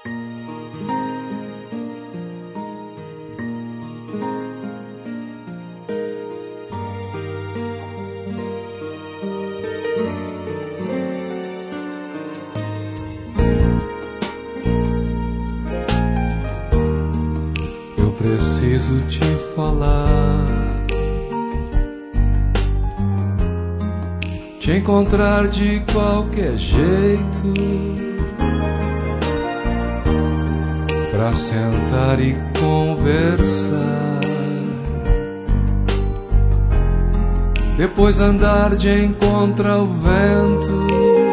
Eu preciso te falar, te encontrar de qualquer jeito, pra sentar e conversar, depois andar de encontro ao vento.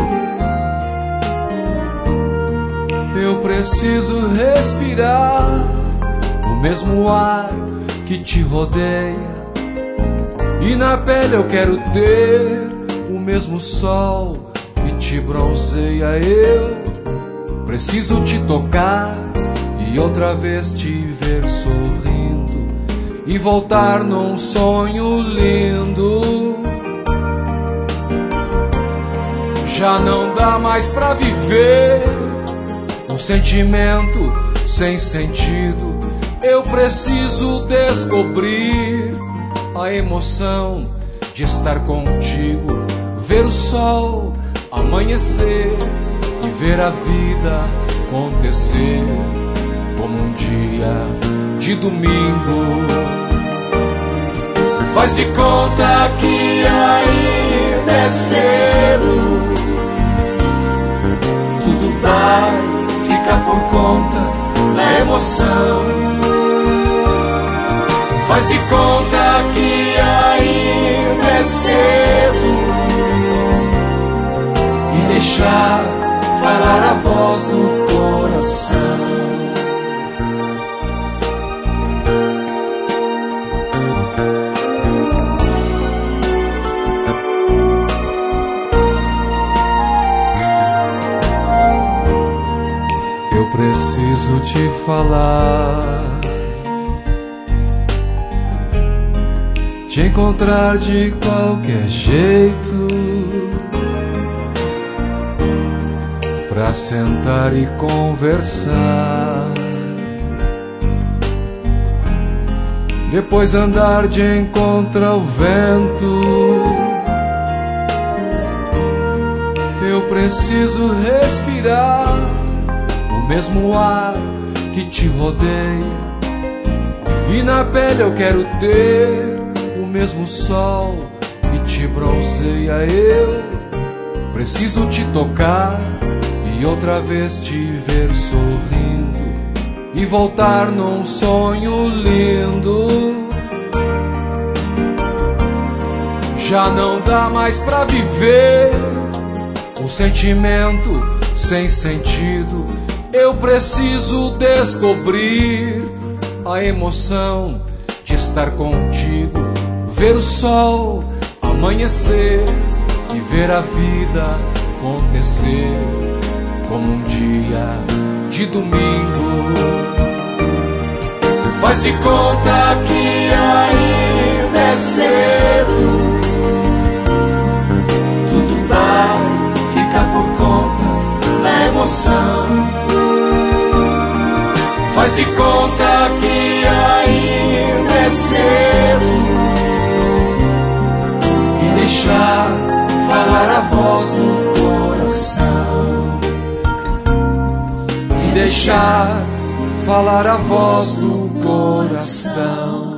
Eu preciso respirar o mesmo ar que te rodeia, e na pele eu quero ter o mesmo sol que te bronzeia. Eu preciso te tocar e outra vez te ver sorrindo e voltar num sonho lindo. Já não dá mais pra viver um sentimento sem sentido. Eu preciso descobrir a emoção de estar contigo, ver o sol amanhecer e ver a vida acontecer como um dia de domingo. Faz de conta que ainda é cedo, tudo vai ficar por conta da emoção. Faz de conta que ainda é cedo e deixar falar a voz do coração. Eu preciso te falar, te encontrar de qualquer jeito, pra sentar e conversar, depois andar de encontro ao vento. Eu preciso respirar o mesmo ar que te rodeia, e na pele eu quero ter o mesmo sol que te bronzeia. Eu preciso te tocar e outra vez te ver sorrindo e voltar num sonho lindo. Já não dá mais pra viver um sentimento sem sentido. Eu preciso descobrir a emoção de estar contigo, ver o sol amanhecer e ver a vida acontecer como um dia de domingo. Faz de conta que ainda é cedo, tudo vai ficar por conta da emoção. Faz de conta que ainda é cedo e deixar falar a voz do coração. E deixar falar a voz do coração.